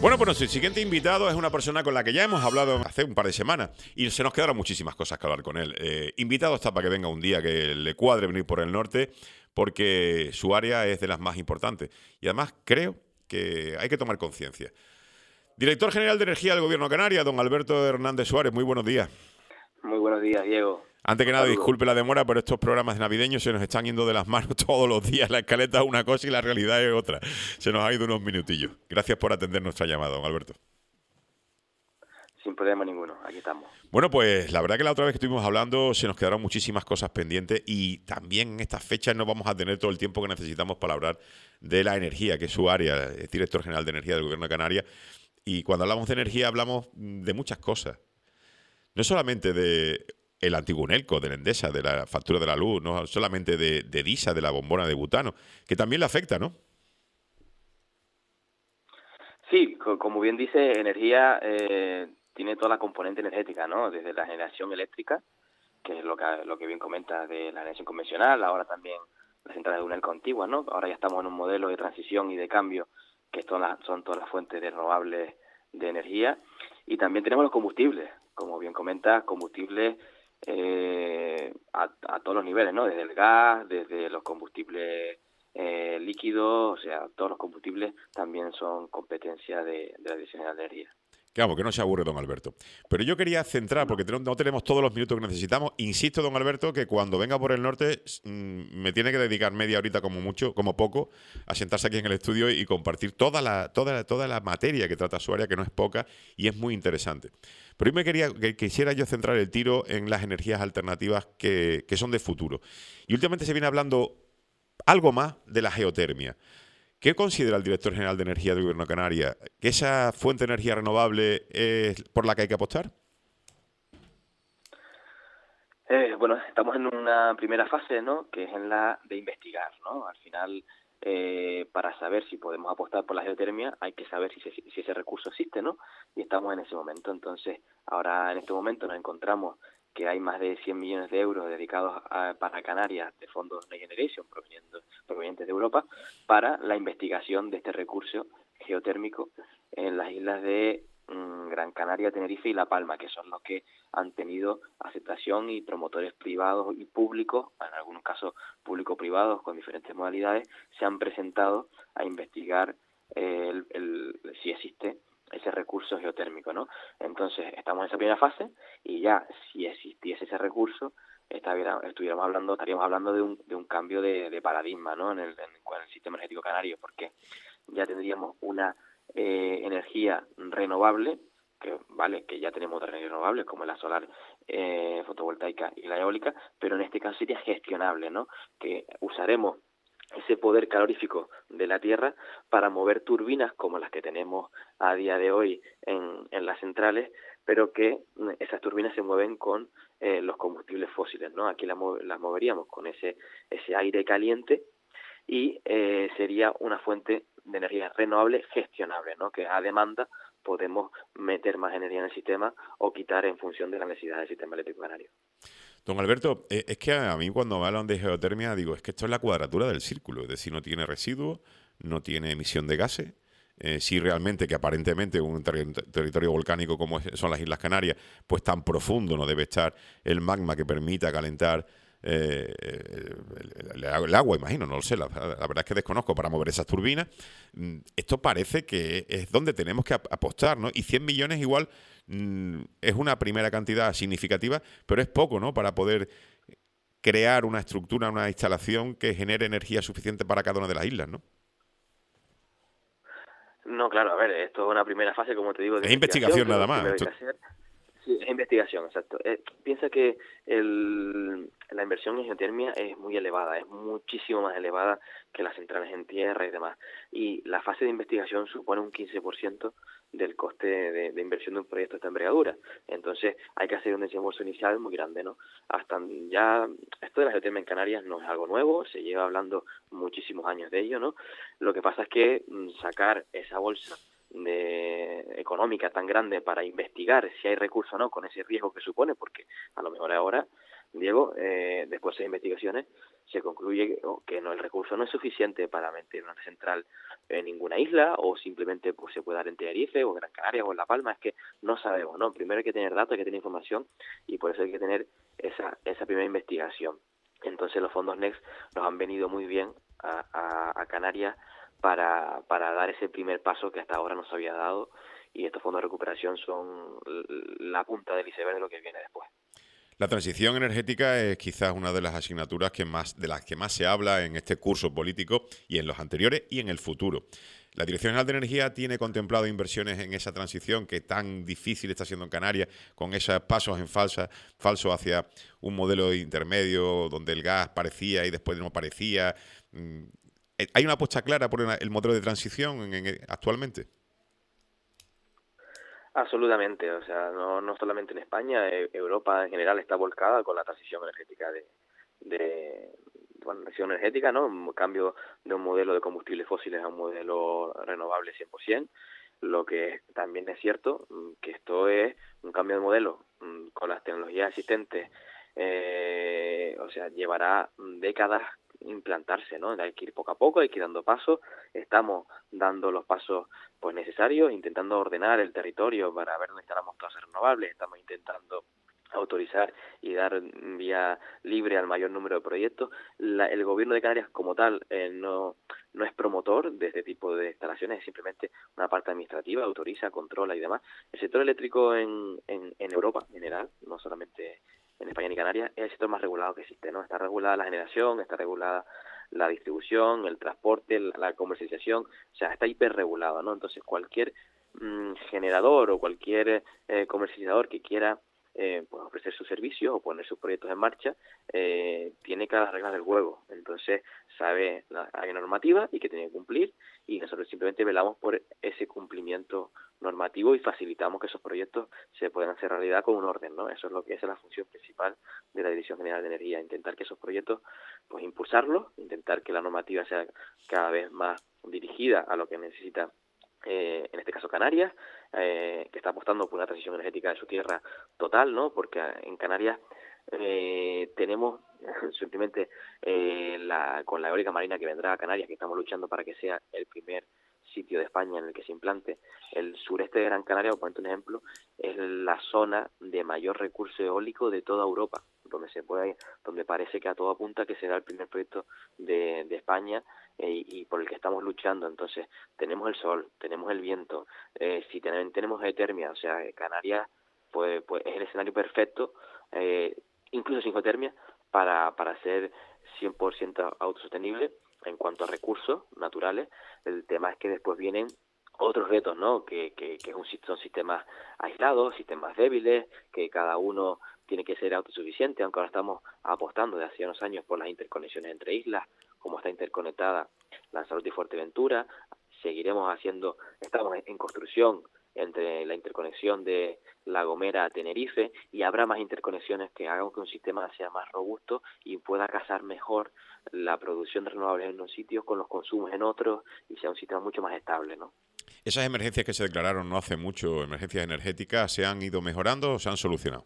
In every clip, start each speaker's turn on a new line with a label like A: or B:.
A: Bueno, pues nuestro siguiente invitado es una persona con la que ya hemos hablado hace un par de semanas y se nos quedaron muchísimas cosas que hablar con él. Invitado está para que venga un día que le cuadre venir por el norte porque su área es de las más importantes y además creo que hay que tomar conciencia. Director General de Energía del Gobierno de Canarias, don Alberto Hernández Suárez, muy buenos días.
B: Muy buenos días, Diego.
A: Antes que
B: Un
A: nada,
B: saludo.
A: disculpe la demora, pero estos programas navideños se nos están yendo de las manos todos los días. La escaleta es una cosa y la realidad es otra. Se nos ha ido unos minutillos. Gracias por atender nuestra llamada, don Alberto.
B: Sin problema ninguno, aquí estamos.
A: Bueno, pues la verdad que la otra vez que estuvimos hablando se nos quedaron muchísimas cosas pendientes y también en estas fechas no vamos a tener todo el tiempo que necesitamos para hablar de la energía, que es su área, es director general de energía del Gobierno de Canarias. Y cuando hablamos de energía hablamos de muchas cosas. No solamente de el antiguo Unelco, de la Endesa, de la factura de la luz, no solamente de DISA, de la bombona de butano, que también le afecta, ¿no?
B: Sí, como bien dice, energía tiene toda la componente energética, ¿no? Desde la generación eléctrica, que es lo que bien comenta de la generación convencional, ahora también las centrales de UNELCO antiguas, ¿no? Ahora ya estamos en un modelo de transición y de cambio que son todas las fuentes de renovables de energía. Y también tenemos los combustibles, como bien comenta, combustibles a todos los niveles, ¿no? Desde el gas, desde los combustibles líquidos, o sea, todos los combustibles también son competencia de la Dirección General de Energía.
A: Claro, que no se aburre, don Alberto. Pero yo quería centrar,
B: No.
A: porque no tenemos todos los minutos que necesitamos. Insisto, don Alberto, que cuando venga por el norte me tiene que dedicar media horita como mucho, como poco, a sentarse aquí en el estudio y compartir toda la materia que trata su área, que no es poca y es muy interesante. Pero quisiera yo centrar el tiro en las energías alternativas que son de futuro. Y últimamente se viene hablando algo más de la geotermia. ¿Qué considera el director general de Energía del Gobierno de Canarias? ¿Que esa fuente de energía renovable es por la que hay que apostar?
B: Bueno, estamos en una primera fase, ¿no? Que es en la de investigar, ¿no? Al final, para saber si podemos apostar por la geotermia, hay que saber si ese recurso existe, ¿no? Y estamos en ese momento. Entonces, ahora en este momento nos encontramos que hay más de 100 millones de euros dedicados para Canarias de fondos Next Generation provenientes de Europa para la investigación de este recurso geotérmico en las islas de Gran Canaria, Tenerife y La Palma, que son los que han tenido aceptación y promotores privados y públicos, en algunos casos público-privados con diferentes modalidades, se han presentado a investigar si existe ese recurso geotérmico, ¿no? Entonces, estamos en esa primera fase y ya si existiese ese recurso, estaríamos hablando de un cambio de paradigma, ¿no? En el sistema energético canario, porque ya tendríamos una energía renovable, que ya tenemos otras energías renovables como la solar, fotovoltaica y la eólica, pero en este caso sería gestionable, ¿no? Que usaremos ese poder calorífico de la Tierra para mover turbinas como las que tenemos a día de hoy en las centrales, pero que esas turbinas se mueven con los combustibles fósiles, ¿no? Aquí las moveríamos con ese aire caliente y sería una fuente de energía renovable gestionable, ¿no? Que a demanda podemos meter más energía en el sistema o quitar en función de la necesidad del sistema eléctrico canario.
A: Don Alberto, es que a mí cuando me hablan de geotermia digo, es que esto es la cuadratura del círculo, es decir, no tiene residuos, no tiene emisión de gases. Si realmente, que aparentemente un territorio volcánico como son las Islas Canarias, pues tan profundo no debe estar el magma que permita calentar el agua, imagino, no lo sé, la verdad es que desconozco para mover esas turbinas. Esto parece que es donde tenemos que apostar, ¿no? Y 100 millones igual es una primera cantidad significativa, pero es poco, ¿no? Para poder crear una estructura, una instalación que genere energía suficiente para cada una de las islas, ¿no?
B: No, claro, a ver, esto es una primera fase, como te digo, de
A: Es
B: investigación,
A: investigación
B: que es
A: nada
B: lo
A: más.
B: primero que hay que hacer. Sí, es investigación, exacto. Piensa que la inversión en geotermia es muy elevada, es muchísimo más elevada que las centrales en tierra y demás. Y la fase de investigación supone un 15% del coste de inversión de un proyecto de esta envergadura. Entonces hay que hacer un desembolso inicial muy grande, ¿no? Hasta ya, esto de la geotermia en Canarias no es algo nuevo, se lleva hablando muchísimos años de ello, ¿no? Lo que pasa es que sacar esa bolsa económica tan grande para investigar si hay recursos o no, con ese riesgo que supone, porque a lo mejor ahora, Diego, después de investigaciones, se concluye que no, el recurso no es suficiente para meter una central en ninguna isla, o simplemente pues se puede dar en Tenerife o en Gran Canaria o en La Palma. Es que no sabemos, ¿no? Primero hay que tener datos, hay que tener información, y por eso hay que tener esa primera investigación. Entonces los fondos Next nos han venido muy bien a Canarias para dar ese primer paso que hasta ahora no se había dado, y estos fondos de recuperación son la punta del iceberg de lo que viene después.
A: La transición energética es quizás una de las asignaturas de las que más se habla en este curso político y en los anteriores y en el futuro. ¿La Dirección General de Energía tiene contemplado inversiones en esa transición que tan difícil está siendo en Canarias, con esos pasos en falso hacia un modelo intermedio donde el gas parecía y después no parecía? ¿Hay una apuesta clara por el modelo de transición actualmente?
B: Absolutamente, o sea, no solamente en España, Europa en general está volcada con la transición energética de bueno, transición energética, ¿no? Un cambio de un modelo de combustibles fósiles a un modelo renovable 100%. Lo que también es cierto, que esto es un cambio de modelo con las tecnologías existentes, o sea, llevará décadas implantarse, ¿no? Hay que ir poco a poco, hay que ir dando pasos. Estamos dando los pasos pues necesarios, intentando ordenar el territorio para ver dónde están las montañas renovables. Estamos intentando autorizar y dar vía libre al mayor número de proyectos. El gobierno de Canarias como tal no es promotor de este tipo de instalaciones, es simplemente una parte administrativa, autoriza, controla y demás. El sector eléctrico en Europa en general, no solamente en España ni Canarias, es el sector más regulado que existe, ¿no? Está regulada la generación, está regulada la distribución, el transporte, la comercialización, o sea, está hiperregulado, ¿no? Entonces cualquier generador o cualquier comercializador que quiera pues ofrecer sus servicios o poner sus proyectos en marcha, tiene cada regla del juego. Entonces hay normativa y que tiene que cumplir, y nosotros simplemente velamos por ese cumplimiento normativo y facilitamos que esos proyectos se puedan hacer realidad con un orden, ¿no? Eso es lo que es la función principal de la Dirección General de Energía, intentar que esos proyectos, pues impulsarlos, intentar que la normativa sea cada vez más dirigida a lo que necesita en este caso Canarias, que está apostando por una transición energética de su tierra total, ¿no? Porque en Canarias tenemos simplemente con la eólica marina que vendrá a Canarias, que estamos luchando para que sea el primer sitio de España en el que se implante. El sureste de Gran Canaria, por ponerte un ejemplo, es la zona de mayor recurso eólico de toda Europa, donde parece que a todo apunta que será el primer proyecto de España, y por el que estamos luchando. Entonces tenemos el sol, tenemos el viento, si tenemos geotermia, o sea, Canarias pues es el escenario perfecto, incluso sin geotermia, para ser 100% autosostenible en cuanto a recursos naturales. El tema es que después vienen otros retos, ¿no? Que son sistemas aislados, sistemas débiles, que cada uno tiene que ser autosuficiente, aunque ahora estamos apostando desde hace unos años por las interconexiones entre islas, como está interconectada Lanzarote y Fuerteventura. Estamos en construcción entre la interconexión de La Gomera a Tenerife, y habrá más interconexiones que hagan que un sistema sea más robusto y pueda casar mejor la producción de renovables en unos sitios con los consumos en otros, y sea un sistema mucho más estable, ¿no?
A: Esas emergencias que se declararon no hace mucho, emergencias energéticas, ¿se han ido mejorando o se han solucionado?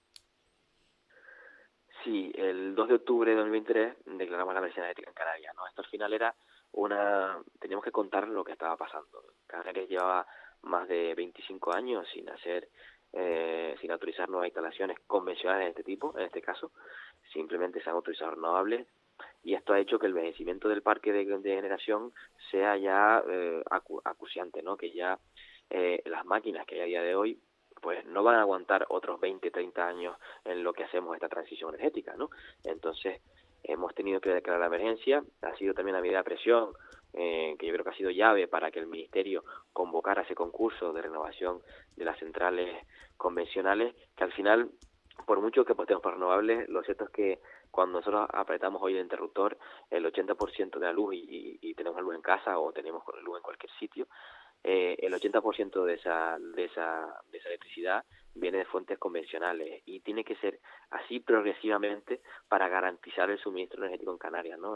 B: Sí, el 2 de octubre de 2023 declaramos la emergencia energética en Canarias, ¿no? Esto al final era teníamos que contar lo que estaba pasando. Canarias llevaba más de 25 años sin autorizar nuevas instalaciones convencionales de este tipo, en este caso. Simplemente se han autorizado renovables, y esto ha hecho que el envejecimiento del parque de generación sea ya acuciante, ¿no? Que ya las máquinas que hay a día de hoy pues no van a aguantar otros 20, 30 años en lo que hacemos esta transición energética, ¿no? Entonces hemos tenido que declarar la emergencia. Ha sido también la medida de presión, que yo creo que ha sido llave para que el Ministerio convocara ese concurso de renovación de las centrales convencionales, que al final, por mucho que apostemos por renovables, lo cierto es que cuando nosotros apretamos hoy el interruptor, el 80% de la luz, y tenemos luz en casa o tenemos luz en cualquier sitio, el 80% de esa electricidad viene de fuentes convencionales, y tiene que ser así progresivamente para garantizar el suministro energético en Canarias, ¿no?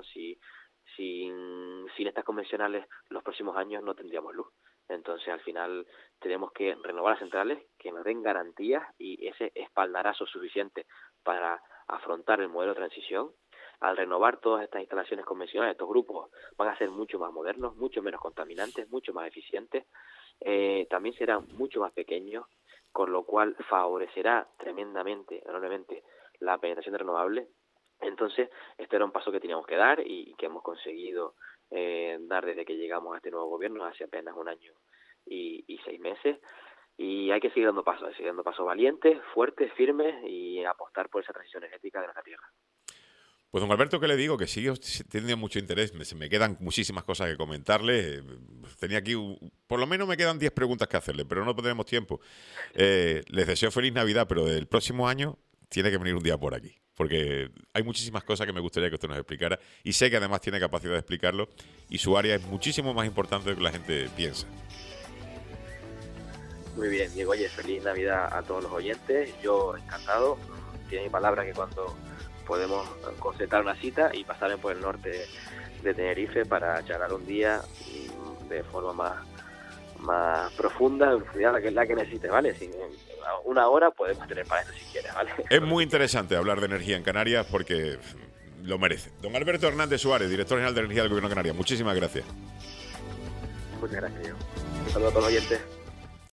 B: Sin estas convencionales, los próximos años no tendríamos luz. Entonces, al final, tenemos que renovar las centrales que nos den garantías y ese espaldarazo suficiente para afrontar el modelo de transición. al renovar todas estas instalaciones convencionales, estos grupos van a ser mucho más modernos, mucho menos contaminantes, mucho más eficientes, también serán mucho más pequeños, con lo cual favorecerá tremendamente, enormemente, la penetración de renovables. Entonces, este era un paso que teníamos que dar y que hemos conseguido dar desde que llegamos a este nuevo gobierno hace apenas 1 año y 6 meses. Y hay que seguir dando pasos valientes, fuertes, firmes y apostar por esa transición energética de nuestra tierra.
A: Pues don Alberto, ¿qué le digo? Que sigue teniendo mucho interés. Me quedan muchísimas cosas que comentarle. Tenía aquí, por lo menos me quedan 10 preguntas que hacerle, pero no tenemos tiempo. Les deseo feliz Navidad, pero el próximo año tiene que venir un día por aquí, porque hay muchísimas cosas que me gustaría que usted nos explicara y sé que además tiene capacidad de explicarlo y su área es muchísimo más importante de lo que la gente piensa.
B: Muy bien, Diego, oye, feliz Navidad a todos los oyentes. Yo encantado. Tiene mi palabra que cuando podemos concertar una cita y pasar por el norte de Tenerife para charlar un día de forma más profunda, la que necesites, ¿vale? Si 1 hora podemos tener para esto si quieres, ¿vale?
A: Es muy interesante hablar de energía en Canarias porque lo merece. Don Alberto Hernández Suárez, director general de Energía del Gobierno de Canarias, muchísimas gracias.
B: Muchas gracias, Diego. Un saludo a todos los oyentes.